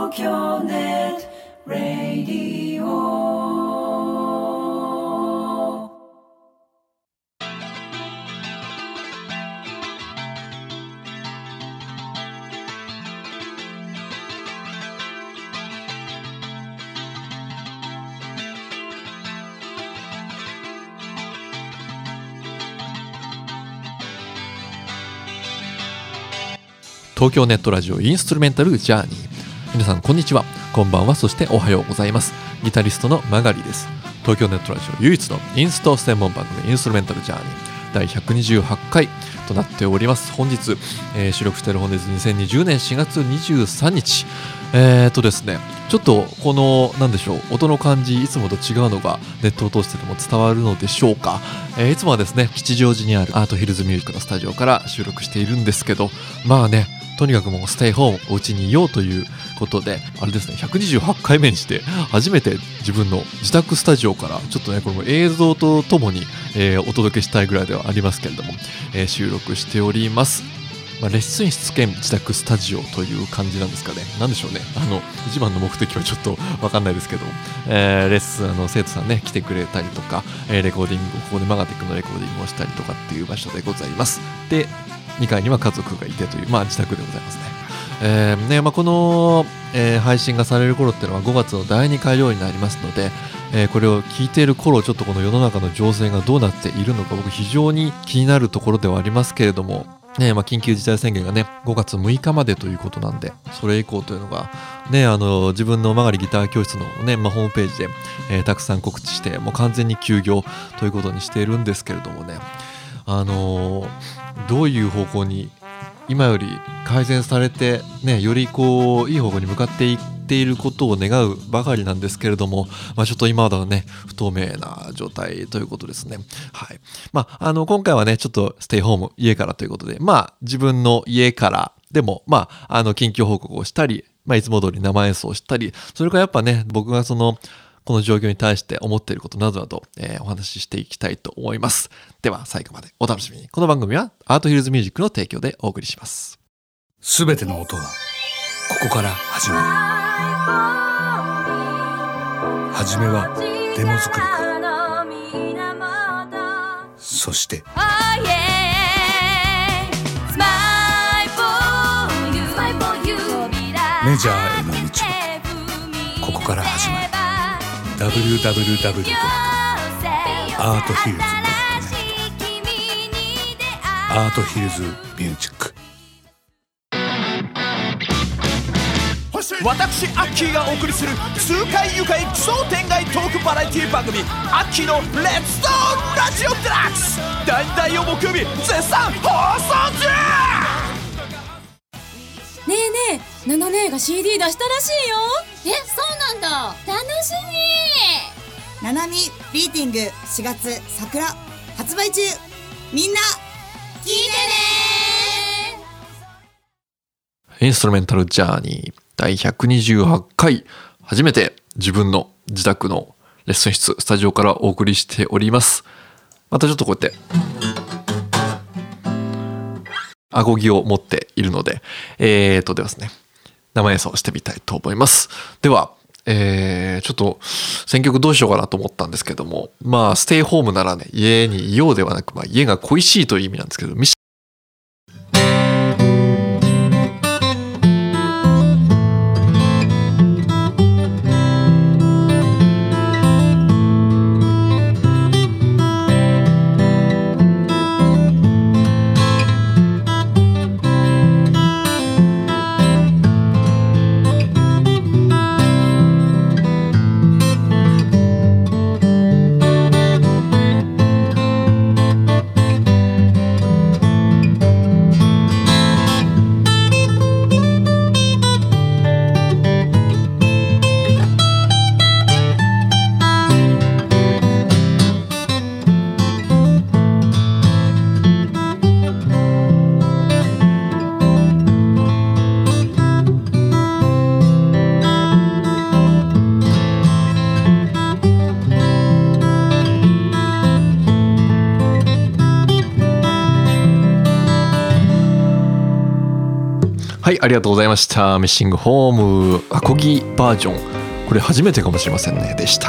京ネットラディオ。 東京ネットラジオインストゥルメンタルジャーニー。皆さんこんにちは、こんばんは、そしておはようございます。ギタリストのマガリです。東京ネットラジオ唯一のインスト専門番組インストゥルメンタルジャーニー第128回となっております。本日、収録している本日2020年4月23日ですね、ちょっとこのなんでしょう、音の感じいつもと違うのがネットを通してでも伝わるのでしょうか。いつもはですね、吉祥寺にあるアートヒルズミュージックのスタジオから収録しているんですけど、まあね、とにかくもうステイホーム、お家にいようということで、あれですね、128回目にして初めて自分の自宅スタジオからちょっとね、これも映像とともに、お届けしたいぐらいではありますけれども、収録しております。レッスン室兼自宅スタジオという感じなんですかね。なんでしょうね。一番の目的はちょっとわかんないですけど、レッスン生徒さんね来てくれたりとか、レコーディング、ここでマガティックのレコーディングをしたりとかっていう場所でございます。で、2階には家族がいてという、自宅でございますね。この、配信がされる頃っていうのは5月の第2回曜になりますので、これを聞いている頃、ちょっとこの世の中の情勢がどうなっているのか僕非常に気になるところではありますけれども、緊急事態宣言がね5月6日までということなんで、それ以降というのがね、自分のマガリギター教室のね、ホームページで、たくさん告知して、もう完全に休業ということにしているんですけれどもね、どういう方向に今より改善されてね、よりいい方向に向かっていっていることを願うばかりなんですけれども、ちょっと今まではね不透明な状態ということですね。はい。今回はねちょっとステイホーム、家からということで、自分の家からでも近況報告をしたり、いつも通り生演奏をしたり、それからやっぱね、僕がこの状況に対して思っていることなどなど、お話ししていきたいと思います。では最後までお楽しみに。この番組はアートヒルズミュージックの提供でお送りします。 すべての音はここから始まる。始めはデモ作りか、そしてメジャーへの道はここから始まる。www.arthills.net アートヒルズミュージック。 私アッキーがお送りする痛快愉快奇想天外トークバラエティ番組アッキーのレッツドーラジオデラックス、第2第4木曜日絶賛放送中。 ねえねえ、ナナ姉が CD 出したらしいよ。 そうなんだ、楽しみ。 ナナミビーティング4月桜発売中、みんな聞いてね。 インストゥルメンタルジャーニー第128回、初めて自分の自宅のレッスン室スタジオからお送りしております。またちょっとこうやってアコギを持っているので、ではですね、生演奏してみたいと思います。では、ちょっと選曲どうしようかなと思ったんですけども、ステイホームならね、家にいようではなく、家が恋しいという意味なんですけど、 はい、ありがとうございました。ミッシングホームアコギバージョン、これ初めてかもしれませんねでした。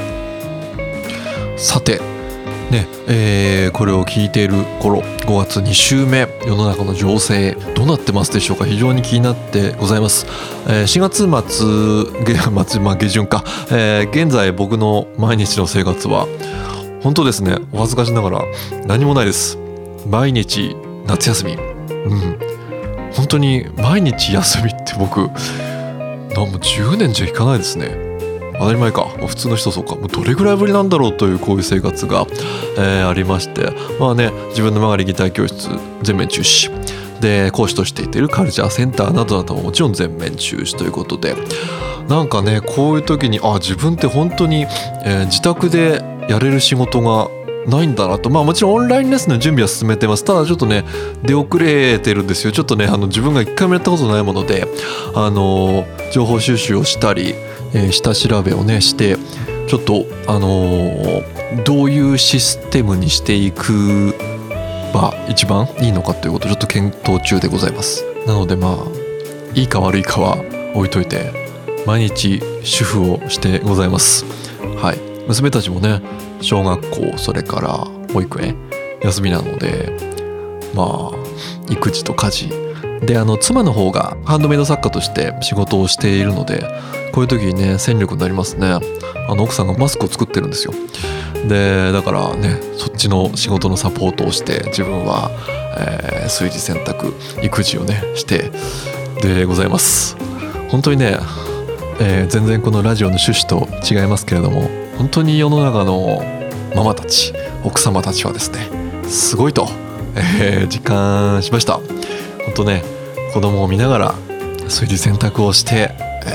さてね、これを聞いている頃、5月2週目、世の中の情勢どうなってますでしょうか。非常に気になってございます。4月末、下旬か、現在僕の毎日の生活は本当ですね、お恥ずかしながら何もないです。毎日夏休み、本当に毎日休みって僕もう10年じゃいかないですね。当たり前か、普通の人そうか、もうどれぐらいぶりなんだろうというこういう生活が、ありまして、自分の曲がりギター教室全面中止で、講師としていているカルチャーセンターなどなどももちろん全面中止ということで、なんかね、こういう時に自分って本当に、自宅でやれる仕事がないんだなと。もちろんオンラインレッスンの準備は進めてます。ただちょっとね出遅れてるんですよ。ちょっとね自分が一回もやったことないもので、情報収集をしたり、下調べをねしてちょっとどういうシステムにしていくば一番いいのかということをちょっと検討中でございます。なのでいいか悪いかは置いといて毎日主婦をしてございます。はい、娘たちもね小学校、それから保育園休みなので、育児と家事で、妻の方がハンドメイド作家として仕事をしているので、こういう時にね戦力になりますね。奥さんがマスクを作ってるんですよ。でだからね、そっちの仕事のサポートをして、自分は、炊事洗濯育児をねしてでございます。本当にね、全然このラジオの趣旨と違いますけれども、本当に世の中のママたち、奥様たちはですねすごいと、実感しました。本当ね、子供を見ながら炊事洗濯をして、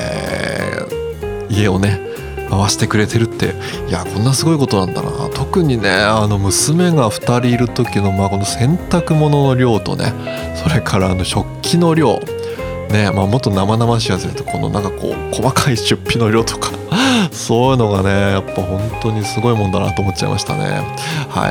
家をね回してくれてるって、いやこんなすごいことなんだな。特にね娘が2人いる時のこの洗濯物の量とね、それから食器の量ね、もっと生々しいやつでこの細かい出費の量とかそういうのがねやっぱ本当にすごいもんだなと思っちゃいましたね。はい、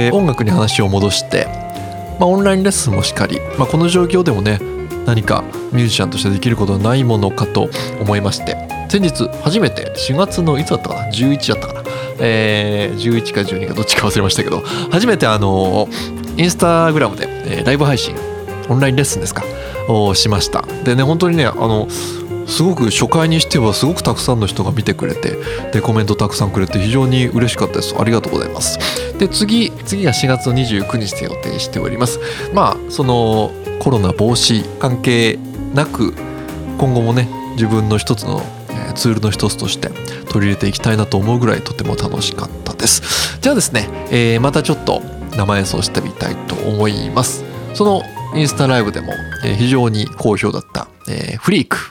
音楽に話を戻して、オンラインレッスンもしっかり、この状況でもね何かミュージシャンとしてできることはないものかと思いまして、先日初めて4月のいつだったかな、11だったかな、11か12かどっちか忘れましたけど、初めてインスタグラムで、ライブ配信、オンラインレッスンですかをしました。でね、本当にねすごく初回にしてはすごくたくさんの人が見てくれて、でコメントたくさんくれて非常に嬉しかったです。ありがとうございます。で次が4月29日で予定しております。そのコロナ防止関係なく今後もね自分の一つのツールの一つとして取り入れていきたいなと思うぐらいとても楽しかったです。じゃあですね、またちょっと生演奏してみたいと思います。そのインスタライブでも、非常に好評だった、フリーク。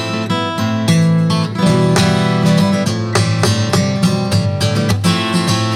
「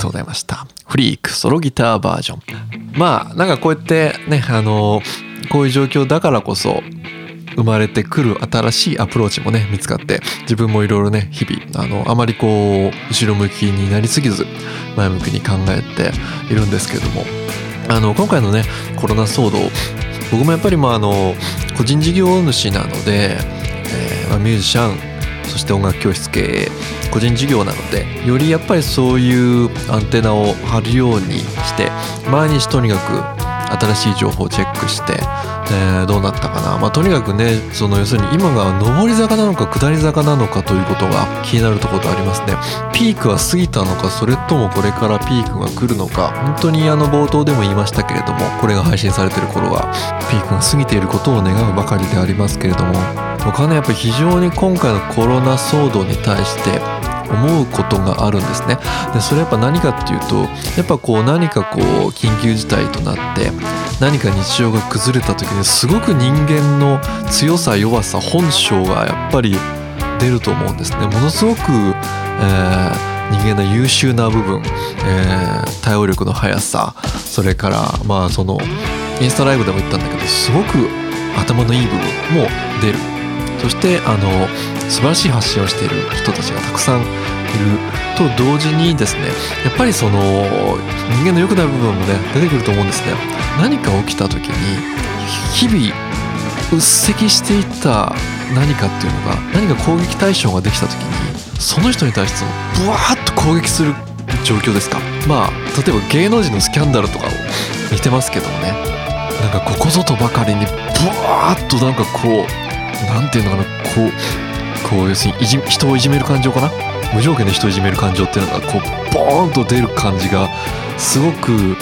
とうございました。フリークソロギターバージョン。まあなんかこうやってねこういう状況だからこそ生まれてくる新しいアプローチもね見つかって、自分もいろいろね日々あまりこう後ろ向きになりすぎず前向きに考えているんですけれども、今回のねコロナ騒動、僕もやっぱり個人事業主なので、ミュージシャン、そして音楽教室経営、個人事業なので、よりやっぱりそういうアンテナを張るようにして、毎日とにかく新しい情報をチェックして、どうなったかな、とにかくね要するに今が上り坂なのか下り坂なのかということが気になるところでありますね。ピークは過ぎたのか、それともこれからピークが来るのか。本当に冒頭でも言いましたけれども、これが配信されている頃はピークが過ぎていることを願うばかりでありますけれども、僕はねやっぱり非常に今回のコロナ騒動に対して思うことがあるんですね。でそれやっぱ何かっていうと、やっぱ何か緊急事態となって何か日常が崩れた時にすごく人間の強さ弱さ本性がやっぱり出ると思うんですね。ものすごく、人間の優秀な部分、対応力の速さ、それからインスタライブでも言ったんだけど、すごく頭のいい部分も出る。そして素晴らしい発信をしている人たちがたくさんいると同時にですね、やっぱり人間の良くなる部分もね出てくると思うんですね。何か起きた時に日々うっせきしていた何かっていうのが、何か攻撃対象ができた時にその人に対してブワーッと攻撃する状況ですか。例えば芸能人のスキャンダルとかを似てますけどもね、なんかここぞとばかりにブワーッとなんかなんていうのかな、要するに人をいじめる感情かな、無条件で人をいじめる感情っていうのがボーンと出る感じがすごく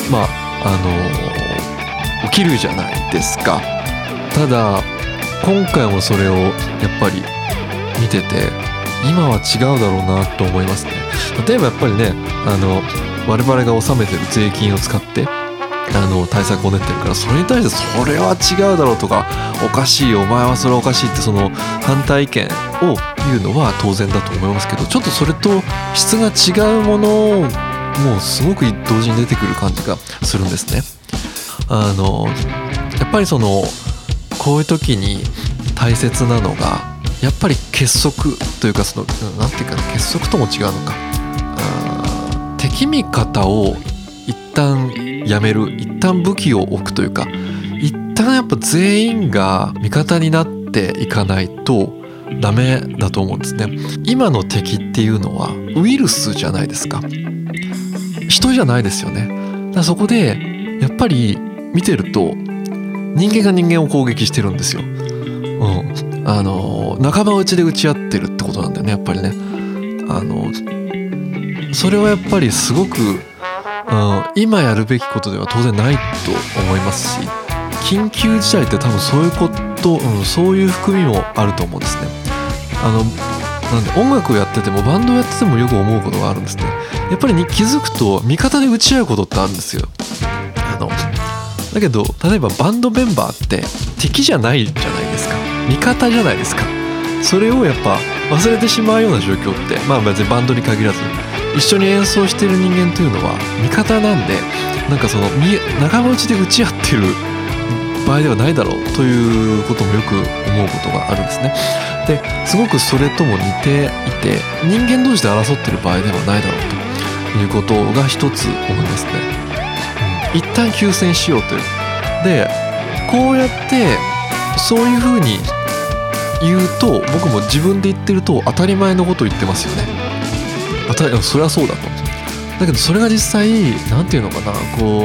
起きるじゃないですか。ただ今回もそれをやっぱり見てて、今は違うだろうなと思いますね。例えばやっぱりね我々が納めてる税金を使って対策を練ってるから、それに対してそれは違うだろうとか、おかしい、お前はそれはおかしいって反対意見を言うのは当然だと思いますけど、ちょっとそれと質が違うものをもうすごく同時に出てくる感じがするんですね。やっぱりこういう時に大切なのがやっぱり結束というか、なんていうかな、結束とも違うのか、敵味方を一旦やめる、一旦武器を置くというか、一旦やっぱ全員が味方になっていかないとダメだと思うんですね。今の敵っていうのはウイルスじゃないですか、人じゃないですよね。だからそこでやっぱり見てると人間が人間を攻撃してるんですよ。仲間内で撃ち合ってるってことなんだよね、やっぱりね。それはやっぱりすごく今やるべきことでは当然ないと思いますし、緊急事態って多分そういうこと、そういう含みもあると思うんですね。なんで音楽をやっててもバンドをやっててもよく思うことがあるんですね。やっぱり気づくと味方で打ち合うことってあるんですよ。だけど例えばバンドメンバーって敵じゃないじゃないですか、味方じゃないですか。それをやっぱ忘れてしまうような状況って、別にバンドに限らず一緒に演奏している人間というのは味方なんで、なんか仲間内で打ち合ってる場合ではないだろうということもよく思うことがあるんですね。ですごくそれとも似ていて、人間同士で争ってる場合ではないだろうということが一つ思いますね。一旦休戦しようという。でこうやってそういう風に言うと、僕も自分で言ってると当たり前のことを言ってますよね。それはそうだと。だけどそれが実際なんていうのかな、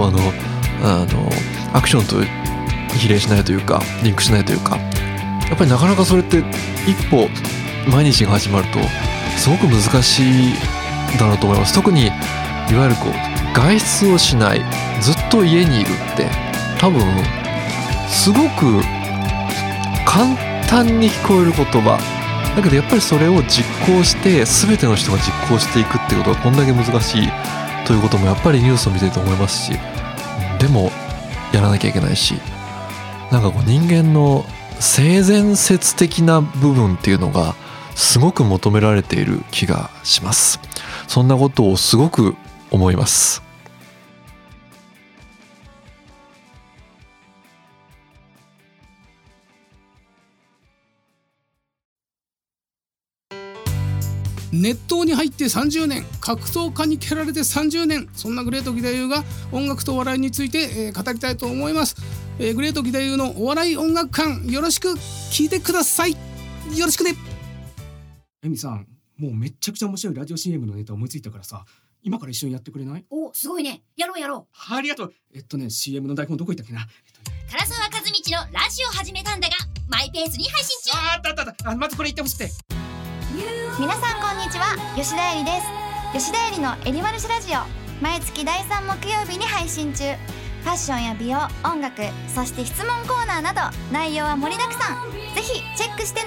アクションと比例しないというかリンクしないというか、やっぱりなかなかそれって一歩毎日が始まるとすごく難しいだろうと思います。特にいわゆる外出をしない、ずっと家にいるって多分すごく簡単に聞こえる言葉だけど、やっぱりそれを実行して全ての人が実行していくってことがこんだけ難しいということもやっぱりニュースを見てると思いますし、でもやらなきゃいけないし、なんか人間の性善説的な部分っていうのがすごく求められている気がします。そんなことをすごく思います。 熱湯に入って30年、格闘家に蹴られて30年、そんなグレート義太夫が音楽とお笑いについて、語りたいと思います。グレート義太夫のお笑い音楽館、よろしく聞いてください。よろしくね。 エミさん、もうめっちゃくちゃ面白いラジオ CM のネタ思いついたからさ、今から一緒にやってくれない？ お、すごいね。やろうやろう。 ありがとう。CM の台本どこ行ったっけな。 唐沢和道のラジオ始めたんだがマイペースに配信中。 あったまずこれ言ってほしくて。 皆さんこんにちは、吉田絵里です。吉田絵里のエリマルシラジオ、毎月第3木曜日に配信中。ファッションや美容、音楽、そして質問コーナーなど内容は盛りだくさん。ぜひチェックしてね。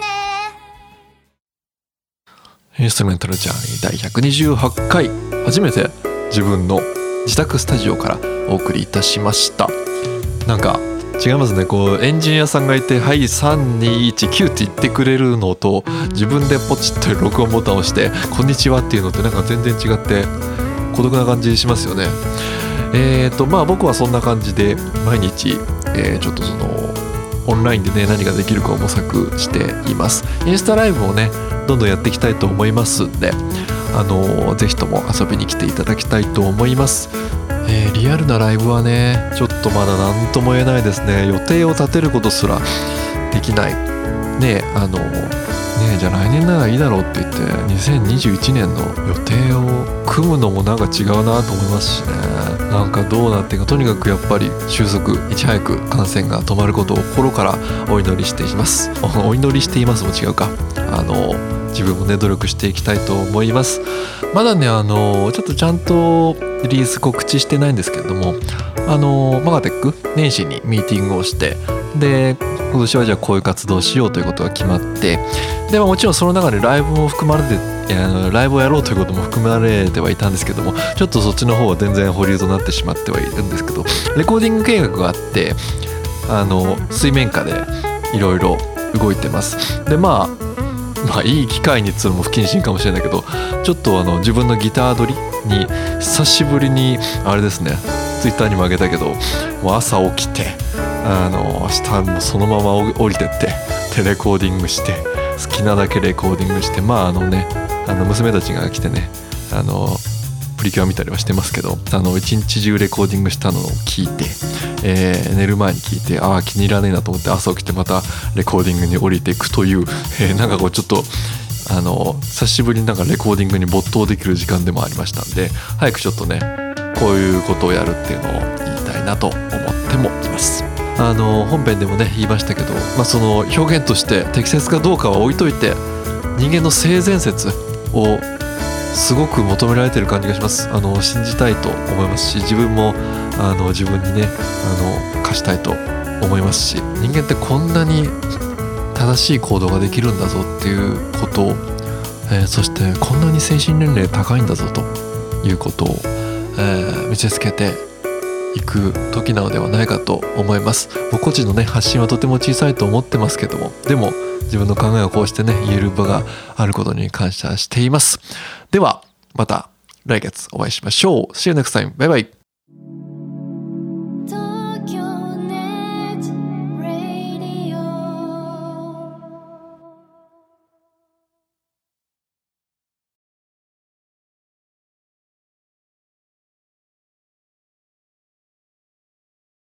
インストゥルメンタルジャーニー第128回、初めて自分の自宅スタジオからお送りいたしました。なんか違いますね。こうエンジニアさんがいて、はい3219って言ってくれるのと、自分でポチッと録音ボタンを押してこんにちはっていうのってなんか全然違って孤独な感じしますよね。僕はそんな感じで毎日、ちょっとそのオンラインでね何ができるかを模索しています。インスタライブをねどんどんやっていきたいと思いますんで、ぜひとも遊びに来ていただきたいと思います。リアルなライブはねちょっとまだ何とも言えないですね。予定を立てることすらできないね。じゃあ来年ならいいだろうって言って2021年の予定を組むのもなんか違うなと思いますしね。なんかどうなっていくか、とにかくやっぱり収束、いち早く感染が止まることを心からお祈りしています。お祈りしていますも違うか。自分もね努力していきたいと思います。まだねちょっとちゃんとリリース告知してないんですけれども、マガテック年始にミーティングをして、で今年はじゃあこういう活動をしようということが決まって、でもちろんその中でライブも含まれてライブをやろうということも含まれてはいたんですけども、ちょっとそっちの方は全然保留となってしまってはいるんですけど、レコーディング計画があって水面下でいろいろ動いてます。でいい機会にっつうのも不謹慎かもしれないけど、ちょっと自分のギター撮りに久しぶりにあれですね、ツイッターにもあげたけど、もう朝起きて明日もそのまま降りてってでレコーディングして、好きなだけレコーディングして、娘たちが来てねプリキュア見たりはしてますけど、一日中レコーディングしたのを聞いて、寝る前に聞いて、気に入らねえなと思って朝起きてまたレコーディングに降りていくという、なんかこうちょっと久しぶりになんかレコーディングに没頭できる時間でもありましたんで、早くちょっとねこういうことをやるっていうのを言いたいなと思ってもいます。本編でもね言いましたけど、その表現として適切かどうかは置いといて、人間の性善説をすごく求められてる感じがします。信じたいと思いますし、自分も自分にね課したいと思いますし、人間ってこんなに正しい行動ができるんだぞっていうことを、そしてこんなに精神年齢高いんだぞということを、見せつけていく時なのではないかと思います。僕個人のね発信はとても小さいと思ってますけども、でも自分の考えをこうしてね言える場があることに感謝しています。ではまた来月お会いしましょう。See you next time. バイバイ。